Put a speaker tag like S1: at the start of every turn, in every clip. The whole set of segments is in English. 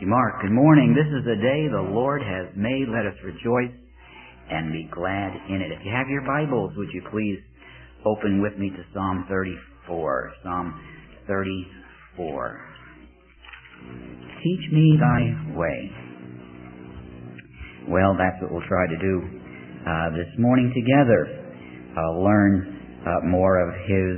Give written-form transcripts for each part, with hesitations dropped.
S1: Thank you, Mark. Good morning. This is the day the Lord has made. Let us rejoice and be glad in it. If you have your Bibles, would you please open with me to Psalm 34. Psalm 34. Teach me thy way. Well, that's what we'll try to do this morning together. Learn more of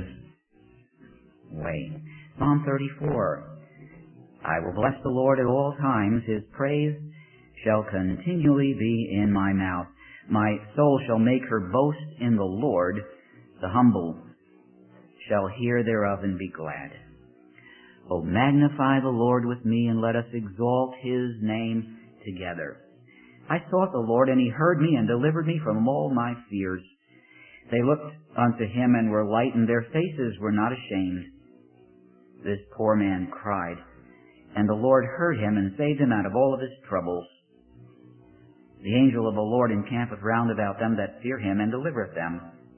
S1: His way. Psalm 34. I will bless the Lord at all times. His praise shall continually be in my mouth. My soul shall make her boast in the Lord. The humble shall hear thereof and be glad. O magnify the Lord with me, and let us exalt His name together. I sought the Lord, and He heard me and delivered me from all my fears. They looked unto Him and were lightened. Their faces were not ashamed. This poor man cried, and the Lord heard him and saved him out of all of his troubles. The angel of the Lord encampeth round about them that fear Him, and delivereth them.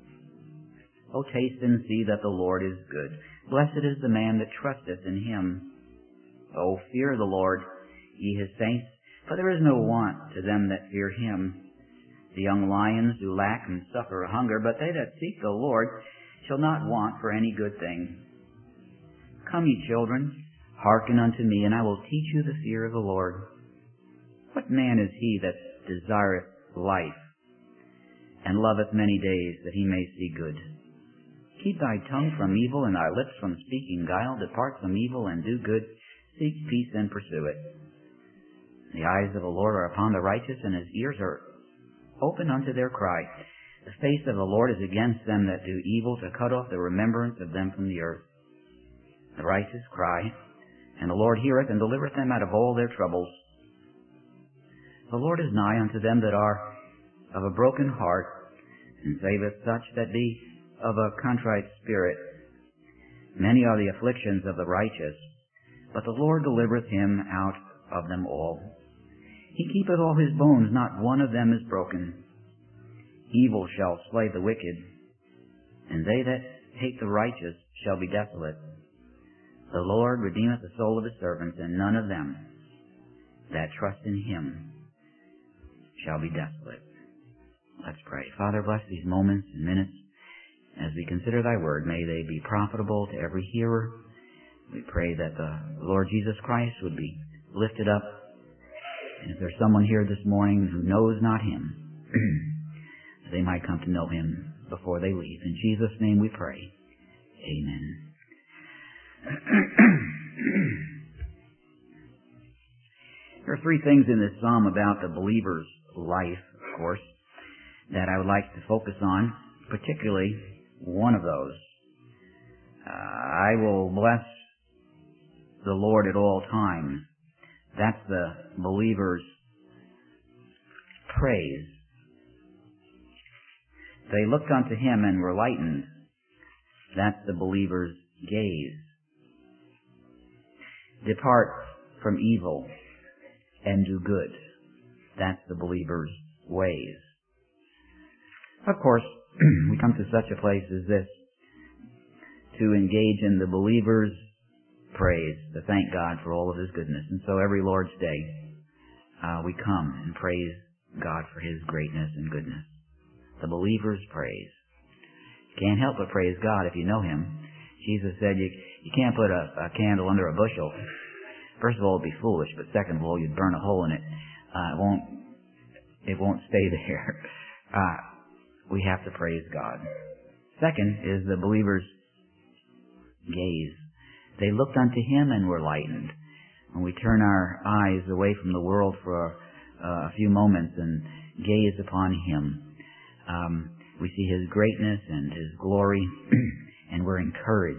S1: O taste and see that the Lord is good. Blessed is the man that trusteth in Him. O fear the Lord, ye His saints, for there is no want to them that fear Him. The young lions do lack and suffer hunger, but they that seek the Lord shall not want for any good thing. Come, ye children, hearken unto me, and I will teach you the fear of the Lord. What man is he that desireth life, and loveth many days, that he may see good? Keep thy tongue from evil, and thy lips from speaking guile. Depart from evil, and do good. Seek peace, and pursue it. The eyes of the Lord are upon the righteous, and His ears are open unto their cry. The face of the Lord is against them that do evil, to cut off the remembrance of them from the earth. The righteous cry, and the Lord heareth, and delivereth them out of all their troubles. The Lord is nigh unto them that are of a broken heart, and saveth such that be of a contrite spirit. Many are the afflictions of the righteous, but the Lord delivereth him out of them all. He keepeth all his bones, not one of them is broken. Evil shall slay the wicked, and they that hate the righteous shall be desolate. The Lord redeemeth the soul of His servants, and none of them that trust in Him shall be desolate. Let's pray. Father, bless these moments and minutes as we consider Thy Word. May they be profitable to every hearer. We pray that the Lord Jesus Christ would be lifted up. And if there's someone here this morning who knows not Him, they might come to know Him before they leave. In Jesus' name we pray. Amen. There are three things in this psalm about the believer's life, of course, that I would like to focus on, particularly one of those. I will bless the Lord at all times. That's the believer's praise. They looked unto Him and were lightened. That's the believer's gaze. Depart from evil and do good. That's the believer's ways. Of course, we come to such a place as this to engage in the believer's praise, to thank God for all of His goodness. And so every Lord's Day, we come and praise God for His greatness and goodness. The believer's praise. You can't help but praise God if you know Him. Jesus said you can't put a candle under a bushel. First of all, it'd be foolish, but second of all, you'd burn a hole in it. It won't stay there. We have to praise God. Second is the believer's gaze. They looked unto Him and were lightened. When we turn our eyes away from the world for a few moments and gaze upon Him, we see His greatness and His glory, and we're encouraged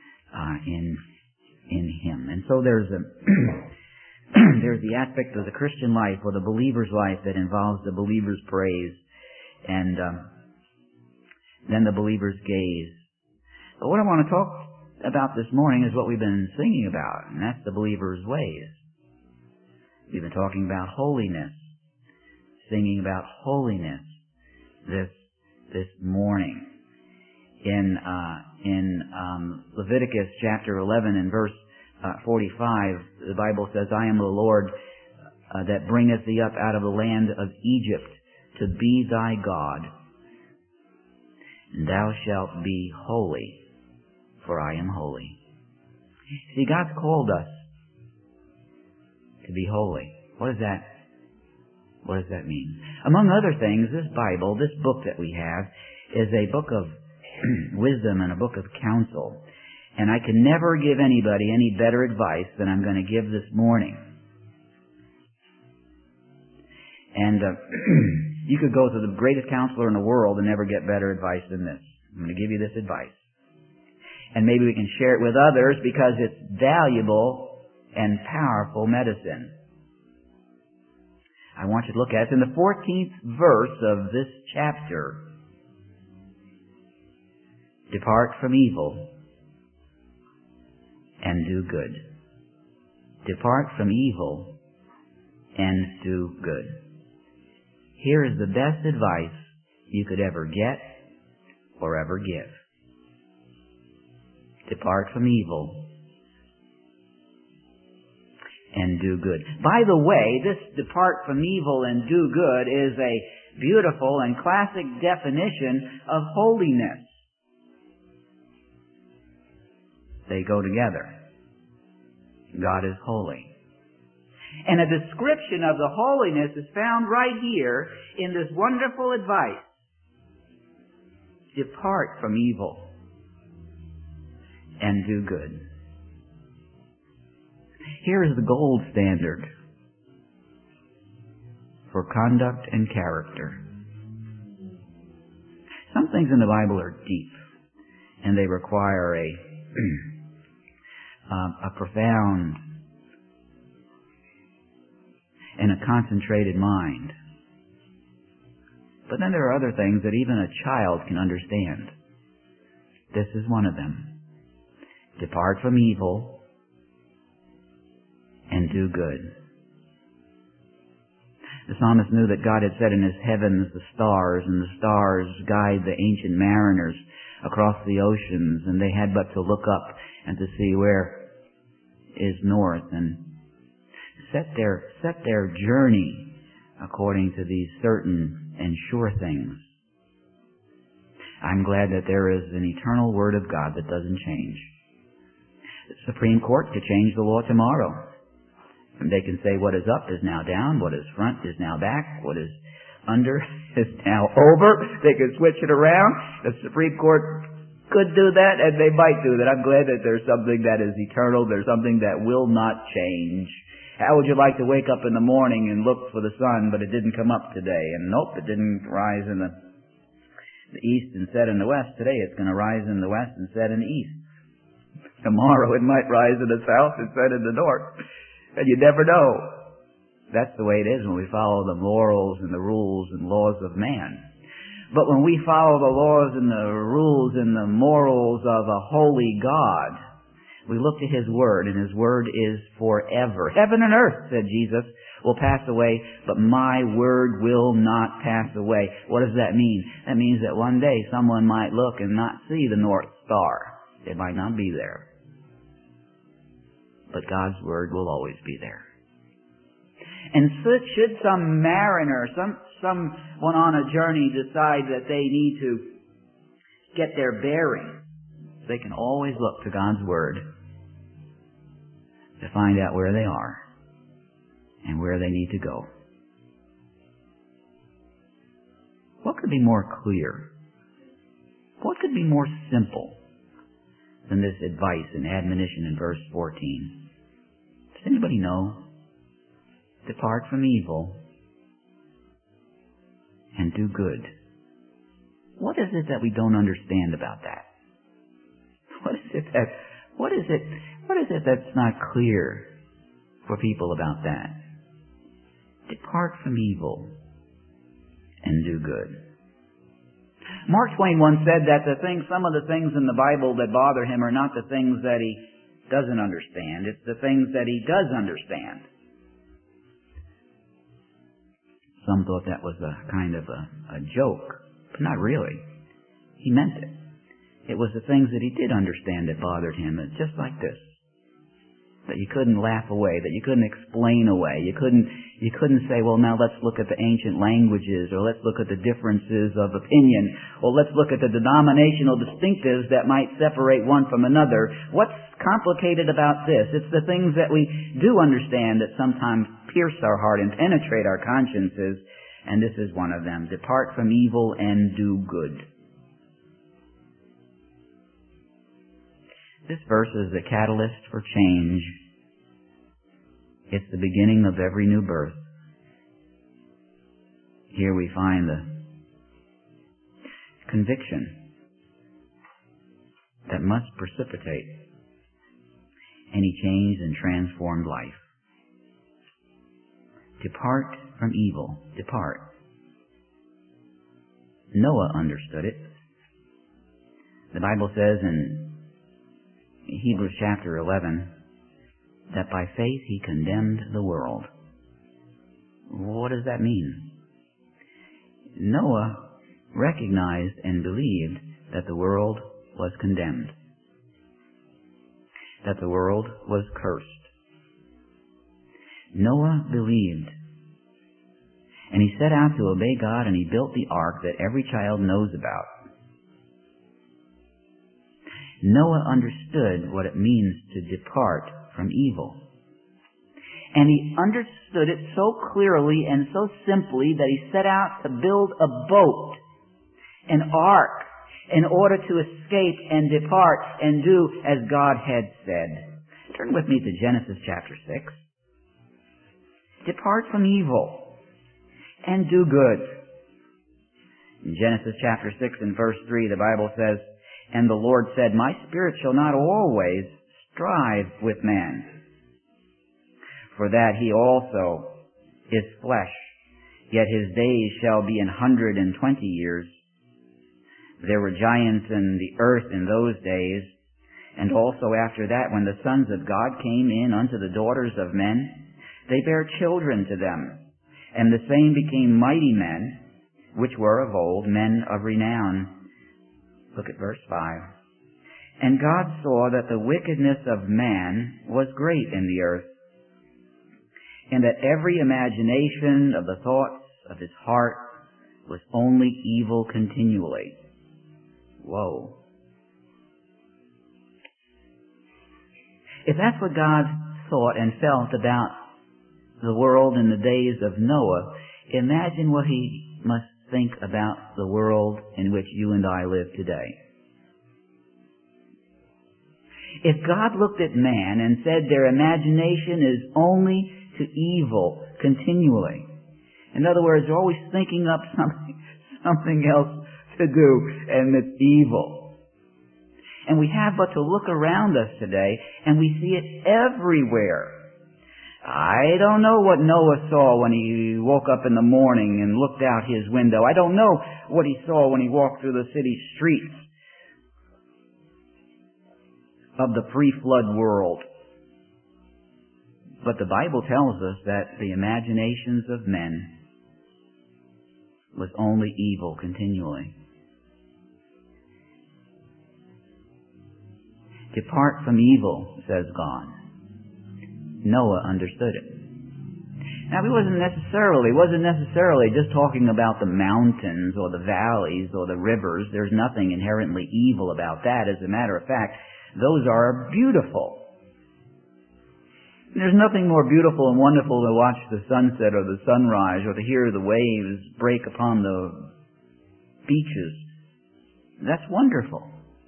S1: in Him. And so there's the aspect of the Christian life, or the believer's life, that involves the believer's praise, and then the believer's gaze. But what I want to talk about this morning is what we've been singing about, and that's the believer's ways. We've been talking about holiness, singing about holiness this morning. In Leviticus chapter 11 and verse 45, the Bible says, I am the Lord that bringeth thee up out of the land of Egypt to be thy God. And thou shalt be holy, for I am holy. See, God's called us to be holy. What does that mean? Among other things, this Bible, this book that we have, is a book of wisdom and a book of counsel. And I can never give anybody any better advice than I'm going to give this morning. And you could go to the greatest counselor in the world and never get better advice than this. I'm going to give you this advice. And maybe we can share it with others because it's valuable and powerful medicine. I want you to look at it. It's in the 14th verse of this chapter. Depart from evil and do good. Depart from evil and do good. Here is the best advice you could ever get or ever give. Depart from evil and do good. By the way, this depart from evil and do good is a beautiful and classic definition of holiness. They go together. God is holy. And a description of the holiness is found right here in this wonderful advice. Depart from evil and do good. Here is the gold standard for conduct and character. Some things in the Bible are deep, and they require a profound and a concentrated mind. But then there are other things that even a child can understand. This is one of them. Depart from evil and do good. The psalmist knew that God had set in His heavens the stars, and the stars guide the ancient mariners across the oceans, and they had but to look up and to see where is north, and set their journey according to these certain and sure things. I'm glad that there is an eternal Word of God that doesn't change. The Supreme Court could change the law tomorrow. And they can say what is up is now down, what is front is now back, what is under is now over. They could switch it around. The Supreme Court could do that, and they might do that. I'm glad that there's something that is eternal. There's something that will not change. How would you like to wake up in the morning and look for the sun, but it didn't come up today? And nope, it didn't rise in the east and set in the west. Today it's going to rise in the west and set in the east. Tomorrow it might rise in the south and set in the north. And you never know. That's the way it is when we follow the morals and the rules and laws of man. But when we follow the laws and the rules and the morals of a holy God, we look to His Word, and His Word is forever. Heaven and earth, said Jesus, will pass away, but my Word will not pass away. What does that mean? That means that one day someone might look and not see the North Star. It might not be there. But God's Word will always be there. And should some mariner, someone on a journey decide that they need to get their bearings, they can always look to God's Word to find out where they are and where they need to go. What could be more clear? What could be more simple than this advice and admonition in verse 14? Does anybody know? Depart from evil and do good. What is it that we don't understand about that? What is it that's not clear for people about that? Depart from evil and do good. Mark Twain once said that some of the things in the Bible that bother him are not the things that he doesn't understand. It's the things that he does understand. Some thought that was a kind of a joke, but not really. He meant it. It was the things that he did understand that bothered him. It's just like this. that you couldn't laugh away, that you couldn't explain away. You couldn't say, well, now let's look at the ancient languages, or let's look at the differences of opinion, or let's look at the denominational distinctives that might separate one from another. What's complicated about this? It's the things that we do understand that sometimes pierce our heart and penetrate our consciences, and this is one of them. Depart from evil and do good. This verse is the catalyst for change. It's the beginning of every new birth. Here we find the conviction that must precipitate any change and transformed life. Depart from evil. Depart. Noah understood it. The Bible says in Hebrews chapter 11, that by faith he condemned the world. What does that mean? Noah recognized and believed that the world was condemned, that the world was cursed. Noah believed, and he set out to obey God, and he built the ark that every child knows about. Noah understood what it means to depart from evil. And he understood it so clearly and so simply that he set out to build a boat, an ark, in order to escape and depart and do as God had said. Turn with me to Genesis chapter 6. Depart from evil and do good. In Genesis chapter 6 and verse 3, the Bible says, and the Lord said, my spirit shall not always strive with man, for that he also is flesh, yet his days shall be 120 years. There were giants in the earth in those days, and also after that, when the sons of God came in unto the daughters of men, they bare children to them, and the same became mighty men, which were of old, men of renown. Look at verse 5. And God saw that the wickedness of man was great in the earth, and that every imagination of the thoughts of his heart was only evil continually. Whoa. If that's what God thought and felt about the world in the days of Noah, imagine what he must think about the world in which you and I live today. If God looked at man and said their imagination is only to evil continually, in other words, they're always thinking up something else to do, and it's evil. And we have but to look around us today, and we see it everywhere. I don't know what Noah saw when he woke up in the morning and looked out his window. I don't know what he saw when he walked through the city streets of the pre-flood world. But the Bible tells us that the imaginations of men was only evil continually. Depart from evil, says God. Noah understood it. Now, he wasn't necessarily just talking about the mountains or the valleys or the rivers. There's nothing inherently evil about that. As a matter of fact, those are beautiful. There's nothing more beautiful and wonderful to watch the sunset or the sunrise or to hear the waves break upon the beaches. That's wonderful.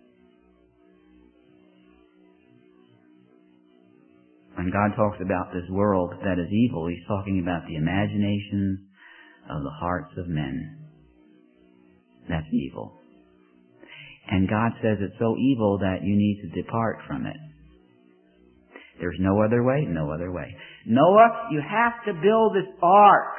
S1: When God talks about this world that is evil, He's talking about the imaginations of the hearts of men. That's evil. And God says it's so evil that you need to depart from it. There's no other way, no other way. Noah, you have to build this ark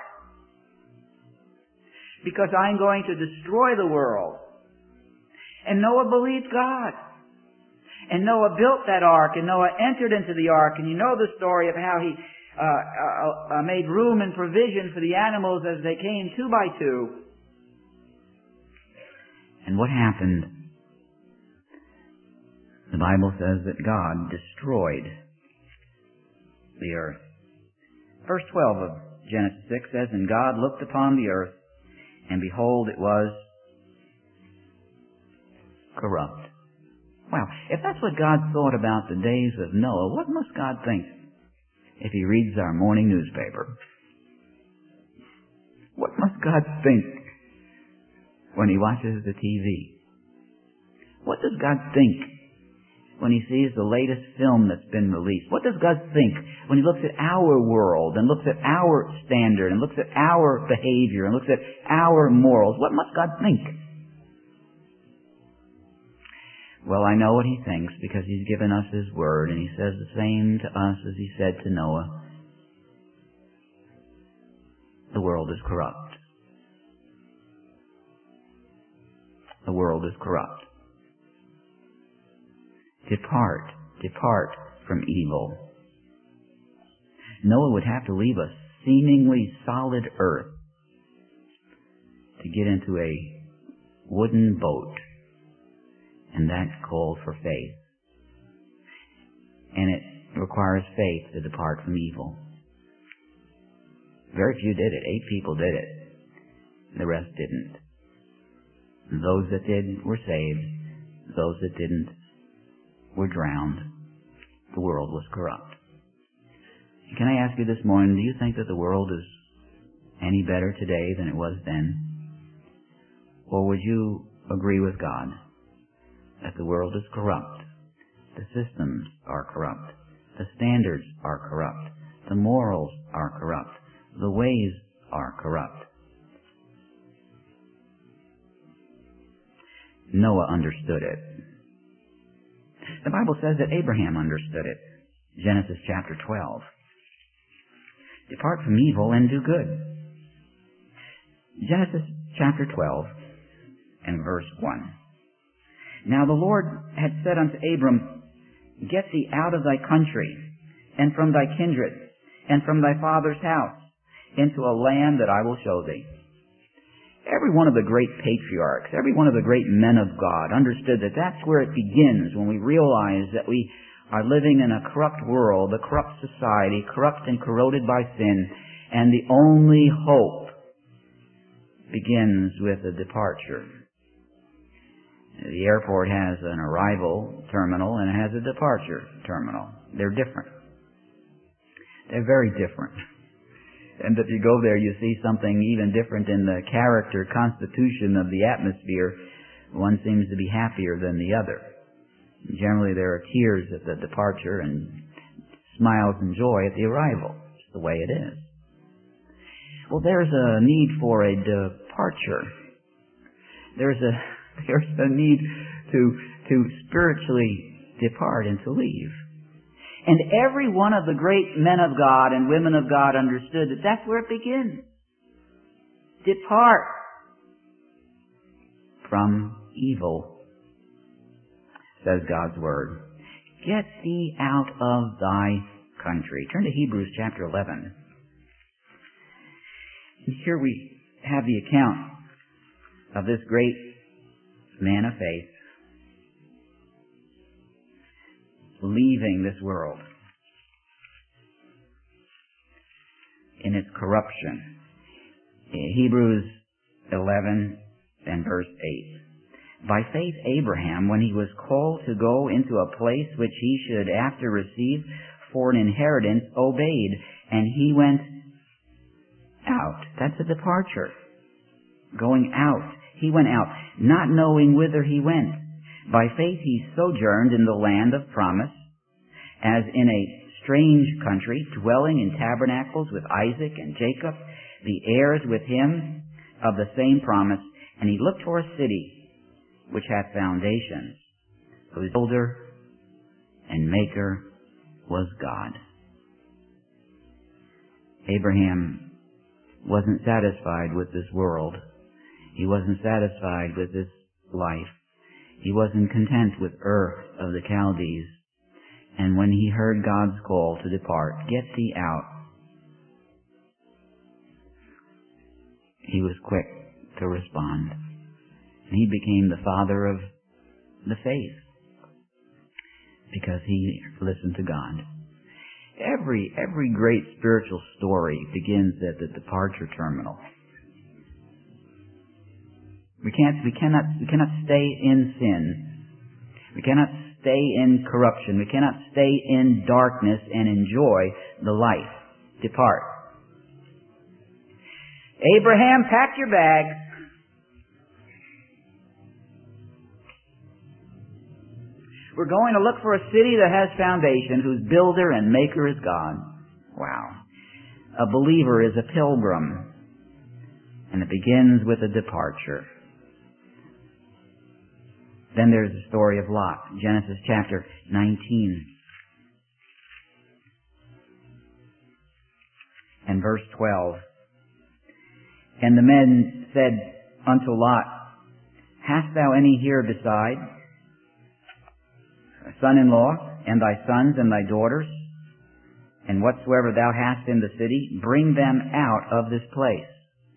S1: because I'm going to destroy the world. And Noah believed God. And Noah built that ark, and Noah entered into the ark, and you know the story of how he made room and provision for the animals as they came 2 by 2. And what happened? The Bible says that God destroyed the earth. Verse 12 of Genesis 6 says, And God looked upon the earth, and behold, it was corrupt. Wow, if that's what God thought about the days of Noah, what must God think if He reads our morning newspaper? What must God think when He watches the TV? What does God think when He sees the latest film that's been released? What does God think when He looks at our world and looks at our standard and looks at our behavior and looks at our morals? What must God think? Well, I know what He thinks because He's given us His Word, and He says the same to us as He said to Noah. The world is corrupt. The world is corrupt. Depart from evil. Noah would have to leave a seemingly solid earth to get into a wooden boat, and that called for faith. And it requires faith to depart from evil. Very few did it. 8 people did it. The rest didn't. Those that did were saved. Those that didn't were drowned. The world was corrupt. Can I ask you this morning, do you think that the world is any better today than it was then? Or would you agree with God that the world is corrupt? The systems are corrupt. The standards are corrupt. The morals are corrupt. The ways are corrupt. Noah understood it. The Bible says that Abraham understood it. Genesis chapter 12. Depart from evil and do good. Genesis chapter 12 and verse 1. Now the Lord had said unto Abram, Get thee out of thy country, and from thy kindred, and from thy father's house, into a land that I will show thee. Every one of the great patriarchs, every one of the great men of God understood that that's where it begins when we realize that we are living in a corrupt world, a corrupt society, corrupt and corroded by sin, and the only hope begins with a departure. The airport has an arrival terminal and it has a departure terminal. They're different. They're very different. And if you go there, you see something even different in the character, constitution of the atmosphere. One seems to be happier than the other. Generally, there are tears at the departure and smiles and joy at the arrival. It's the way it is. Well, there's a need for a departure. There's a need to spiritually depart and to leave. And every one of the great men of God and women of God understood that that's where it begins. Depart from evil, says God's Word. Get thee out of thy country. Turn to Hebrews chapter 11. And here we have the account of this great man of faith leaving this world in its corruption. Hebrews 11 and verse 8. By faith Abraham, when he was called to go into a place which he should after receive for an inheritance, obeyed, and he went out. That's a departure. Going out. He went out, not knowing whither he went. By faith he sojourned in the land of promise, as in a strange country, dwelling in tabernacles with Isaac and Jacob, the heirs with him of the same promise. And he looked for a city which hath foundations, whose builder and maker was God. Abraham wasn't satisfied with this world. He wasn't satisfied with this life. He wasn't content with Ur of the Chaldees. And when he heard God's call to depart, get thee out, he was quick to respond. And he became the father of the faith because he listened to God. Every great spiritual story begins at the departure terminal. We cannot stay in sin. We cannot stay in corruption. We cannot stay in darkness and enjoy the light. Depart. Abraham, pack your bags. We're going to look for a city that has foundation, whose builder and maker is God. Wow. A believer is a pilgrim, and it begins with a departure. Then there's the story of Lot, Genesis chapter 19. And verse 12. And the men said unto Lot, Hast thou any here beside? A son-in-law, and thy sons and thy daughters, and whatsoever thou hast in the city, bring them out of this place.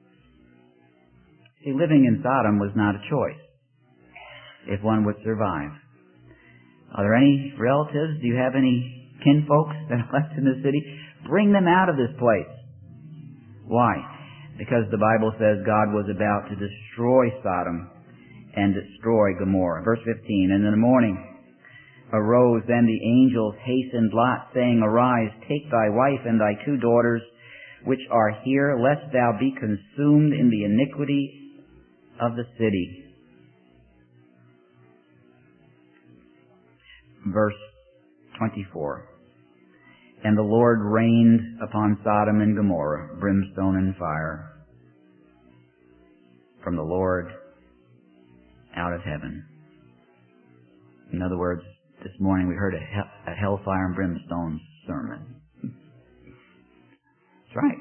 S1: See, living in Sodom was not a choice, if one would survive. Are there any relatives? Do you have any kinfolks that are left in the city? Bring them out of this place. Why? Because the Bible says God was about to destroy Sodom and destroy Gomorrah. Verse 15, And in the morning arose then the angels, hastened Lot, saying, Arise, take thy wife and thy 2 daughters, which are here, lest thou be consumed in the iniquity of the city. Verse 24. And the Lord rained upon Sodom and Gomorrah brimstone and fire from the Lord out of heaven. In other words, this morning we heard a hellfire and brimstone sermon. That's right.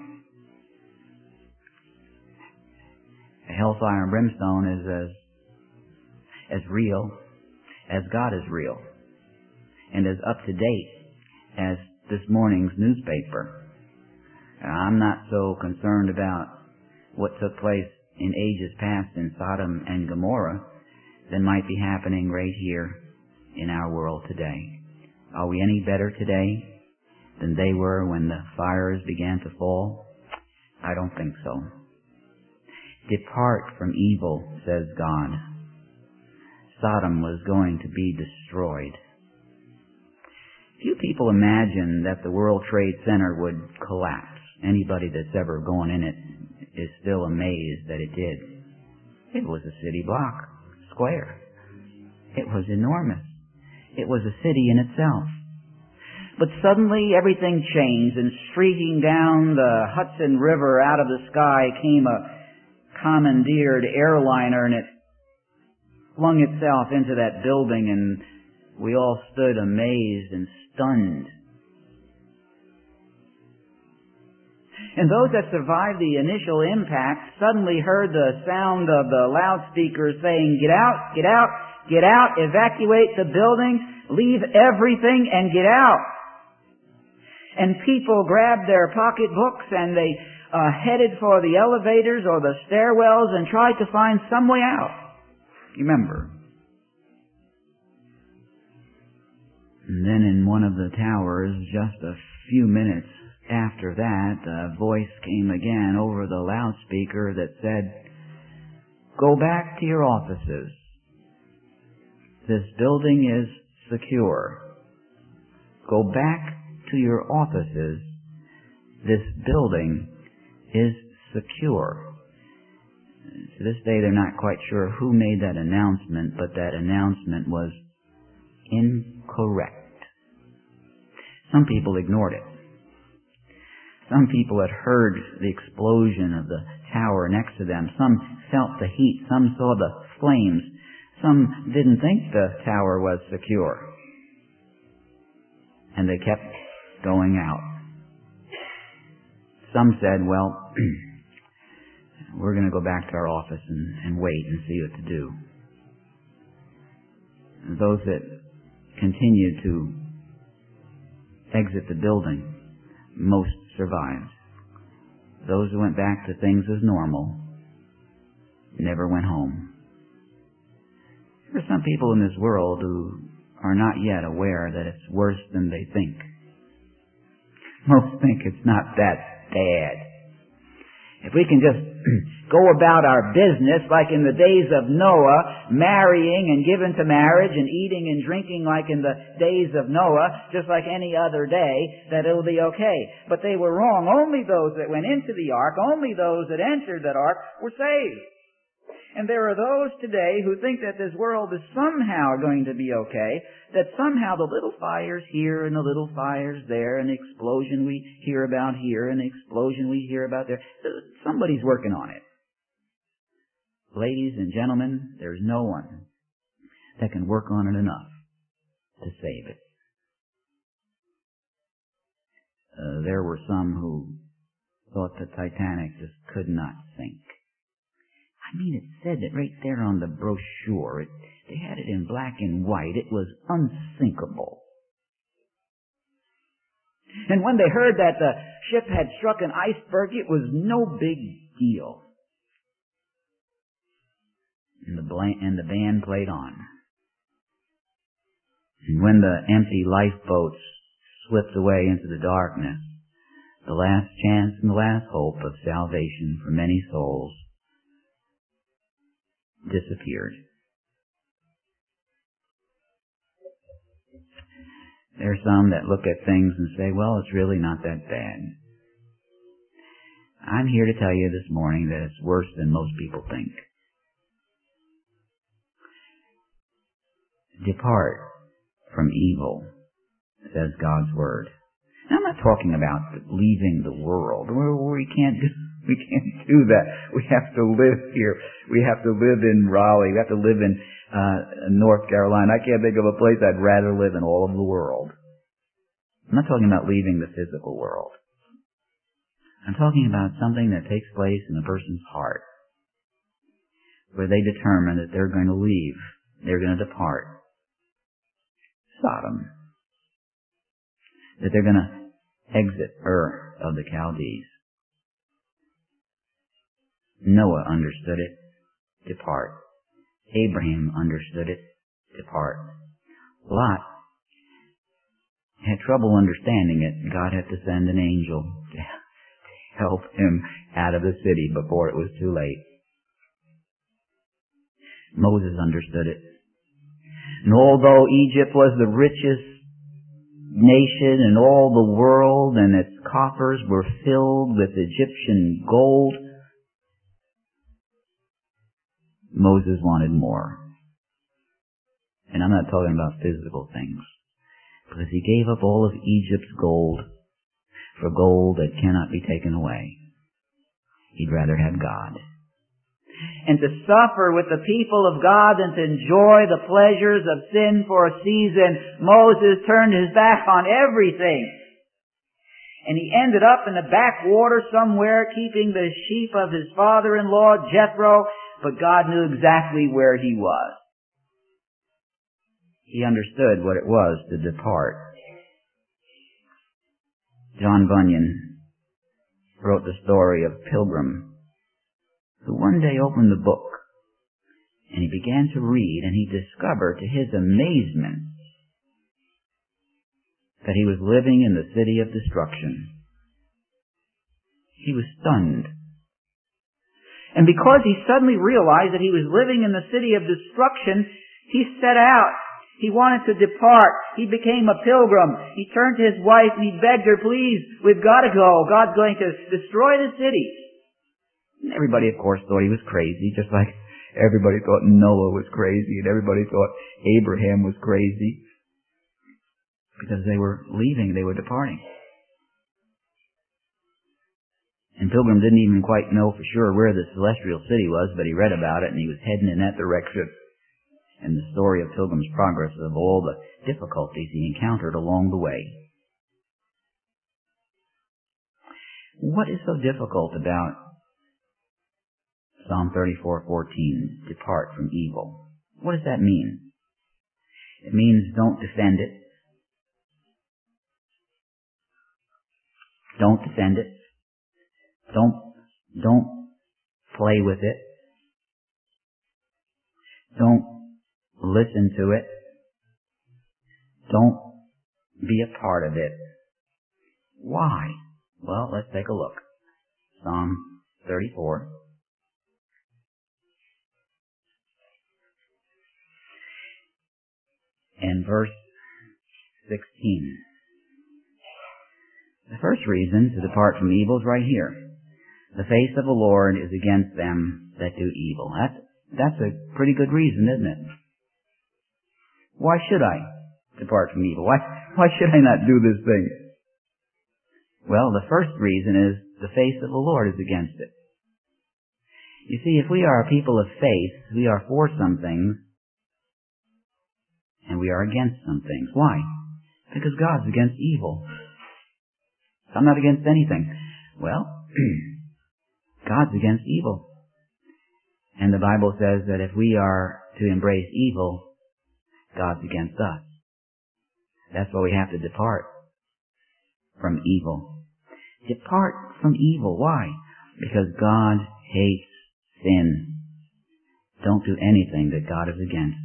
S1: A hellfire and brimstone is as real as God is real, and as up to date as this morning's newspaper. I'm not so concerned about what took place in ages past in Sodom and Gomorrah than might be happening right here in our world today. Are we any better today than they were when the fires began to fall? I don't think so. Depart from evil, says God. Sodom was going to be destroyed. Few people imagine that the World Trade Center would collapse. Anybody that's ever gone in it is still amazed that it did. It was a city block, square. It was enormous. It was a city in itself. But suddenly everything changed, and streaking down the Hudson River out of the sky came a commandeered airliner, and it flung itself into that building, and we all stood amazed and stunned. And those that survived the initial impact suddenly heard the sound of the loudspeakers saying, Get out, get out, get out, evacuate the building, leave everything and get out. And people grabbed their pocketbooks and they headed for the elevators or the stairwells and tried to find some way out. Remember. And then in one of the towers, just a few minutes after that, a voice came again over the loudspeaker that said, Go back to your offices. This building is secure. Go back to your offices. This building is secure. To this day, they're not quite sure who made that announcement, but that announcement was incorrect. Some people ignored it. Some people had heard the explosion of the tower next to them. Some felt the heat. Some saw the flames. Some didn't think the tower was secure. And they kept going out. Some said, well, we're going to go back to our office and wait and see what to do. And those that continued to exit the building, most survived. Those who went back to things as normal never went home. There are some people in this world who are not yet aware that it's worse than they think. Most think it's not that bad. If we can just go about our business like in the days of Noah, marrying and given to marriage and eating and drinking like in the days of Noah, just like any other day, that it'll be okay. But they were wrong. Only those that went into the ark, only those that entered that ark were saved. And there are those today who think that this world is somehow going to be okay, that somehow the little fires here and the little fires there, and the explosion we hear about here and the explosion we hear about there, somebody's working on it. Ladies and gentlemen, there's no one that can work on it enough to save it. There were some who thought the Titanic just could not sink. I mean, it said it right there on the brochure. They had it in black and white. It was unsinkable. And when they heard that the ship had struck an iceberg, it was no big deal. And the band played on. And when the empty lifeboats slipped away into the darkness, the last chance and the last hope of salvation for many souls disappeared. There are some that look at things and say, well, it's really not that bad. I'm here to tell you this morning that it's worse than most people think. Depart from evil, says God's Word. Now, I'm not talking about leaving the world. We can't do that. We have to live here. We have to live in Raleigh. We have to live in North Carolina. I can't think of a place I'd rather live in all of the world. I'm not talking about leaving the physical world. I'm talking about something that takes place in a person's heart, where they determine that they're going to leave. They're going to depart. Sodom. That they're going to exit Ur of the Chaldees. Noah understood it. Depart. Abraham understood it. Depart. Lot had trouble understanding it. God had to send an angel to help him out of the city before it was too late. Moses understood it. And although Egypt was the richest nation in all the world, and its coffers were filled with Egyptian gold, Moses wanted more. And I'm not talking about physical things, because he gave up all of Egypt's gold for gold that cannot be taken away. He'd rather have God. And to suffer with the people of God and to enjoy the pleasures of sin for a season, Moses turned his back on everything. And he ended up in the backwater somewhere keeping the sheep of his father-in-law, Jethro, but God knew exactly where he was. He understood what it was to depart. John Bunyan wrote the story of Pilgrim, who one day opened the book, and he began to read, and he discovered, to his amazement, that he was living in the city of destruction. He was stunned. And because he suddenly realized that he was living in the city of destruction, he set out. He wanted to depart. He became a pilgrim. He turned to his wife and he begged her, please, we've got to go. God's going to destroy the city. And everybody, of course, thought he was crazy, just like everybody thought Noah was crazy, and everybody thought Abraham was crazy, because they were leaving, they were departing. And Pilgrim didn't even quite know for sure where the celestial city was, but he read about it, and he was heading in that direction. And the story of Pilgrim's progress, of all the difficulties he encountered along the way. What is so difficult about Psalm 34:14, depart from evil? What does that mean? It means don't defend it. Don't defend it. Don't play with it. Don't listen to it. Don't be a part of it. Why? Well, let's take a look. Psalm 34. And verse 16. The first reason to depart from evil is right here. The face of the Lord is against them that do evil. That's a pretty good reason, isn't it? Why should I depart from evil? Why should I not do this thing? Well, the first reason is the face of the Lord is against it. You see, if we are a people of faith, we are for some things, and we are against some things. Why? Because God's against evil. I'm not against anything. Well, God's against evil. And the Bible says that if we are to embrace evil, God's against us. That's why we have to depart from evil. Depart from evil. Why? Because God hates sin. Don't do anything that God is against.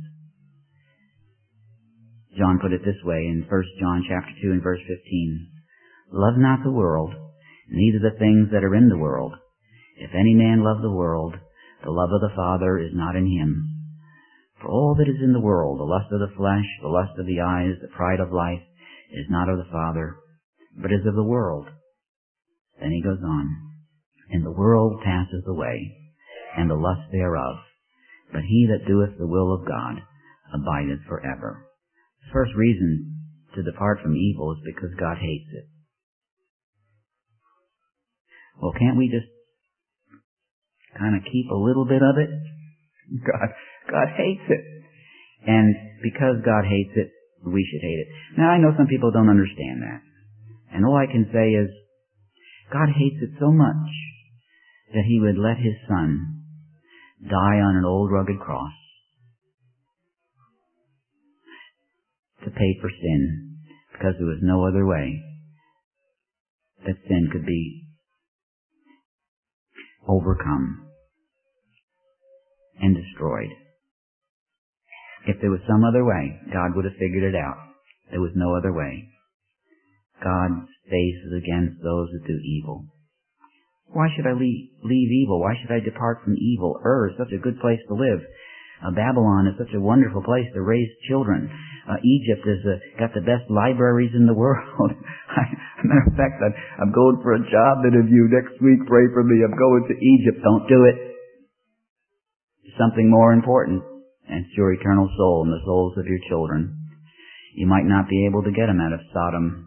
S1: John put it this way in 1 John chapter 2 and verse 15. Love not the world, neither the things that are in the world. If any man love the world, the love of the Father is not in him. For all that is in the world, the lust of the flesh, the lust of the eyes, the pride of life, is not of the Father, but is of the world. Then he goes on. And the world passeth away, and the lust thereof. But he that doeth the will of God abideth forever. The first reason to depart from evil is because God hates it. Well, can't we just kind of keep a little bit of it? God hates it. And because God hates it, we should hate it. Now, I know some people don't understand that. And all I can say is, God hates it so much that He would let His Son die on an old rugged cross to pay for sin, because there was no other way that sin could be overcome and destroyed. If there was some other way, God would have figured it out. There was no other way. God's face is against those that do evil. Why should I leave evil? Why should I depart from evil? Is such a good place to live. Babylon is such a wonderful place to raise children. Egypt has got the best libraries in the world. Matter of fact, I'm going for a job interview next week. Pray for me. I'm going to Egypt. Don't do it. Something more important. And it's your eternal soul and the souls of your children. You might not be able to get them out of Sodom.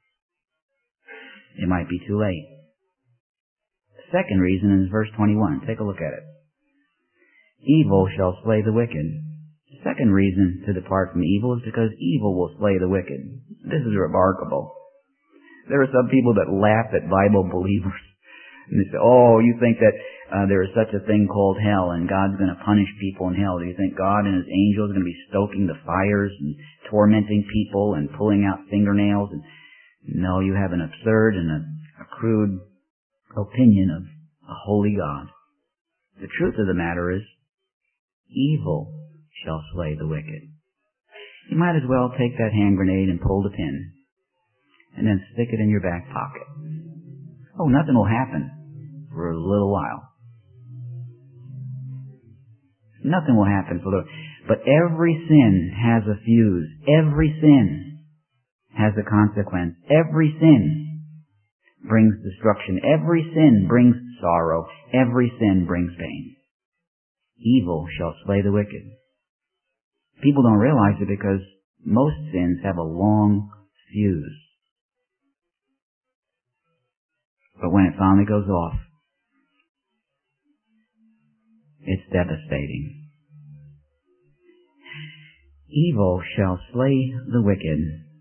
S1: It might be too late. The second reason is verse 21. Take a look at it. Evil shall slay the wicked. The second reason to depart from evil is because evil will slay the wicked. This is remarkable. There are some people that laugh at Bible believers. And they say, oh, you think that there is such a thing called hell and God's going to punish people in hell. Do you think God and His angels are going to be stoking the fires and tormenting people and pulling out fingernails? And no, you have an absurd and a crude opinion of a holy God. The truth of the matter is, evil shall slay the wicked. You might as well take that hand grenade and pull the pin and then stick it in your back pocket. Oh, nothing will happen for a little while. Nothing will happen for a little. But every sin has a fuse. Every sin has a consequence. Every sin brings destruction. Every sin brings sorrow. Every sin brings pain. Evil shall slay the wicked. People don't realize it because most sins have a long fuse. But when it finally goes off, it's devastating. Evil shall slay the wicked.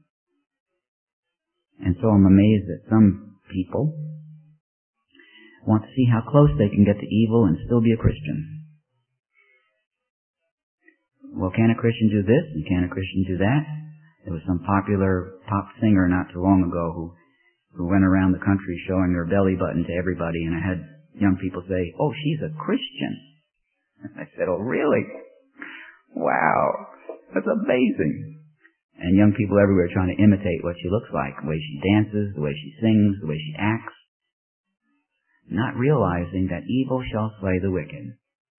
S1: And so I'm amazed that some people want to see how close they can get to evil and still be a Christian. Well, can a Christian do this and can a Christian do that? There was some popular pop singer not too long ago who went around the country showing her belly button to everybody, and I had young people say, oh, she's a Christian. I said, oh, really? Wow, that's amazing. And young people everywhere trying to imitate what she looks like, the way she dances, the way she sings, the way she acts, not realizing that evil shall slay the wicked.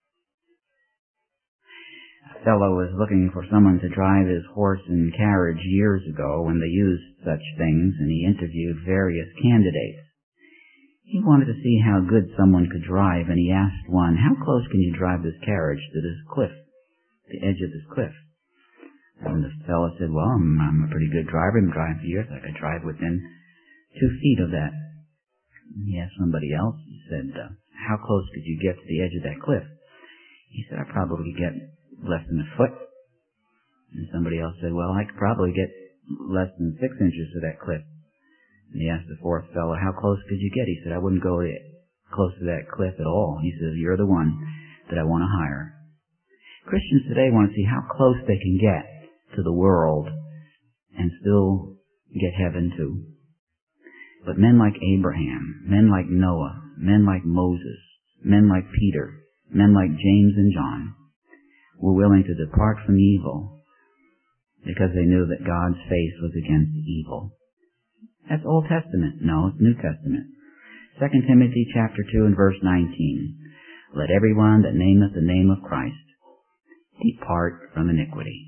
S1: A fellow was looking for someone to drive his horse and carriage years ago when they used such things, and he interviewed various candidates. He wanted to see how good someone could drive, and he asked one, "How close can you drive this carriage to this cliff, the edge of this cliff?" And the fellow said, "Well, I'm a pretty good driver. I've been driving for years. I could drive within 2 feet of that." He asked somebody else. He said, "How close could you get to the edge of that cliff?" He said, "I probably could get less than a foot." And somebody else said, "Well, I could probably get less than 6 inches to that cliff." And he asked the fourth fellow, "How close could you get?" He said, "I wouldn't go close to that cliff at all." He says, "You're the one that I want to hire." Christians today want to see how close they can get to the world and still get heaven too. But men like Abraham, men like Noah, men like Moses, men like Peter, men like James and John were willing to depart from evil because they knew that God's face was against evil. That's Old Testament. No, it's New Testament. 2 Timothy chapter 2 and verse 19. "Let everyone that nameth the name of Christ depart from iniquity."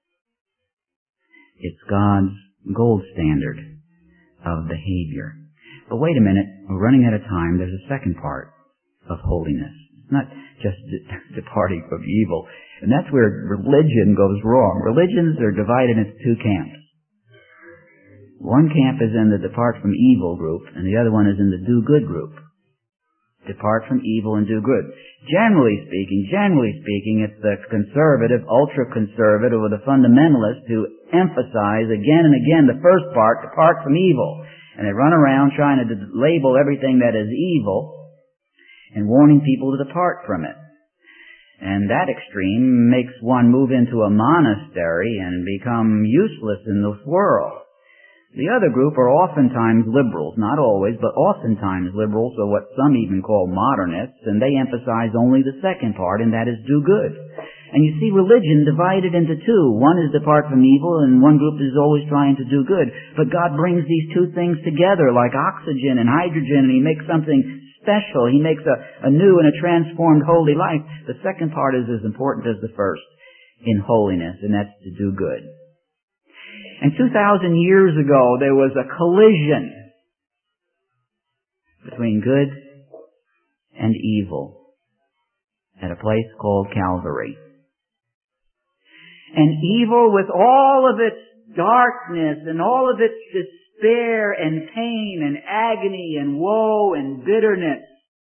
S1: It's God's gold standard of behavior. But wait a minute, we're running out of time. There's a second part of holiness. It's not just departing from evil. And that's where religion goes wrong. Religions are divided into 2 camps. One camp is in the depart from evil group, and the other one is in the do good group. Depart from evil and do good. Generally speaking, it's the conservative, ultra-conservative, or the fundamentalist who emphasize again and again the first part, depart from evil. And they run around trying to label everything that is evil and warning people to depart from it. And that extreme makes one move into a monastery and become useless in this world. The other group are oftentimes liberals, not always, but oftentimes liberals, or what some even call modernists, and they emphasize only the second part, and that is do good. And you see religion divided into 2. One is depart from evil, and one group is always trying to do good. But God brings these 2 things together like oxygen and hydrogen, and He makes something special. He makes a new and a transformed holy life. The second part is as important as the first in holiness, and that's to do good. And 2,000 years ago, there was a collision between good and evil at a place called Calvary. And evil, with all of its darkness and all of its despair and pain and agony and woe and bitterness,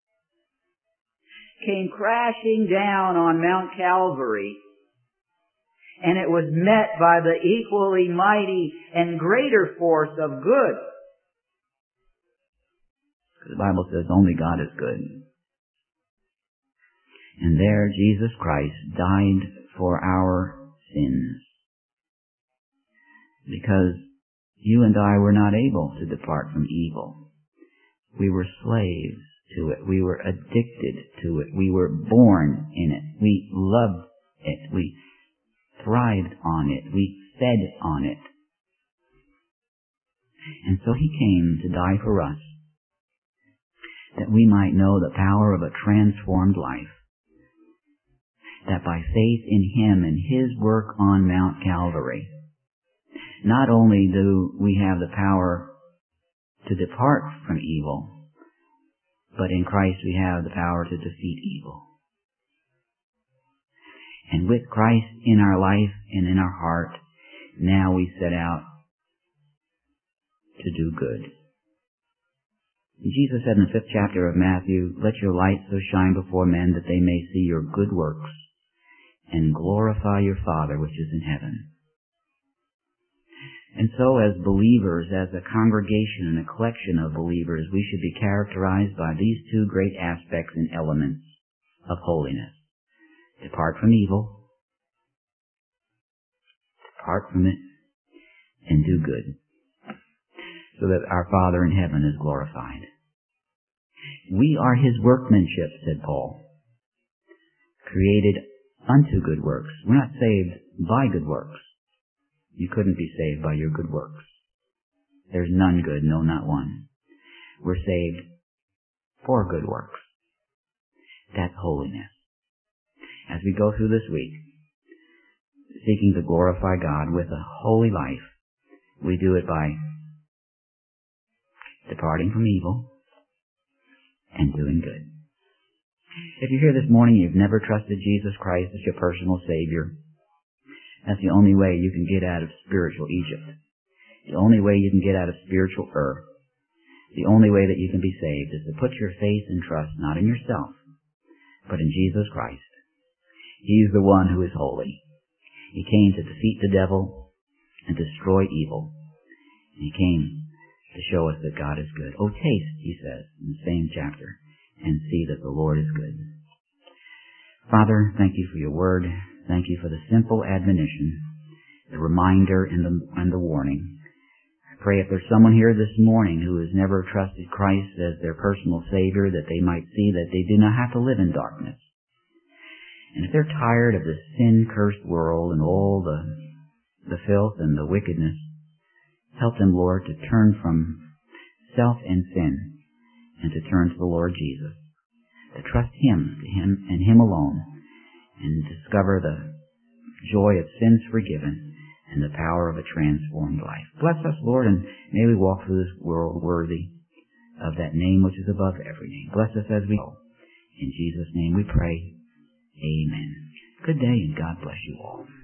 S1: came crashing down on Mount Calvary. And it was met by the equally mighty and greater force of good. The Bible says only God is good. And there Jesus Christ died for our sins. Because you and I were not able to depart from evil. We were slaves to it. We were addicted to it. We were born in it. We loved it. We thrived on it. We fed on it. And so He came to die for us, that we might know the power of a transformed life, that by faith in Him and His work on Mount Calvary, not only do we have the power to depart from evil, but in Christ we have the power to defeat evil. And with Christ in our life and in our heart, now we set out to do good. Jesus said in the 5th chapter of Matthew, "Let your light so shine before men that they may see your good works and glorify your Father which is in heaven." And so as believers, as a congregation and a collection of believers, we should be characterized by these 2 great aspects and elements of holiness. Depart from evil, depart from it, and do good, so that our Father in heaven is glorified. We are His workmanship, said Paul, created unto good works. We're not saved by good works. You couldn't be saved by your good works. There's none good, no, not one. We're saved for good works. That's holiness. As we go through this week, seeking to glorify God with a holy life, we do it by departing from evil and doing good. If you're here this morning, you've never trusted Jesus Christ as your personal Savior, that's the only way you can get out of spiritual Egypt. The only way you can get out of spiritual Ur. The only way that you can be saved is to put your faith and trust not in yourself, but in Jesus Christ. He's the one who is holy. He came to defeat the devil and destroy evil. And he came to show us that God is good. Oh, taste, he says in the same chapter, and see that the Lord is good. Father, thank you for your word. Thank you for the simple admonition, the reminder and the warning. I pray if there's someone here this morning who has never trusted Christ as their personal Savior, that they might see that they do not have to live in darkness. And if they're tired of this sin-cursed world and all the filth and the wickedness, help them, Lord, to turn from self and sin and to turn to the Lord Jesus, to trust Him and Him alone, and discover the joy of sins forgiven and the power of a transformed life. Bless us, Lord, and may we walk through this world worthy of that name which is above every name. Bless us as we go. In Jesus' name we pray. Amen. Good day, and God bless you all.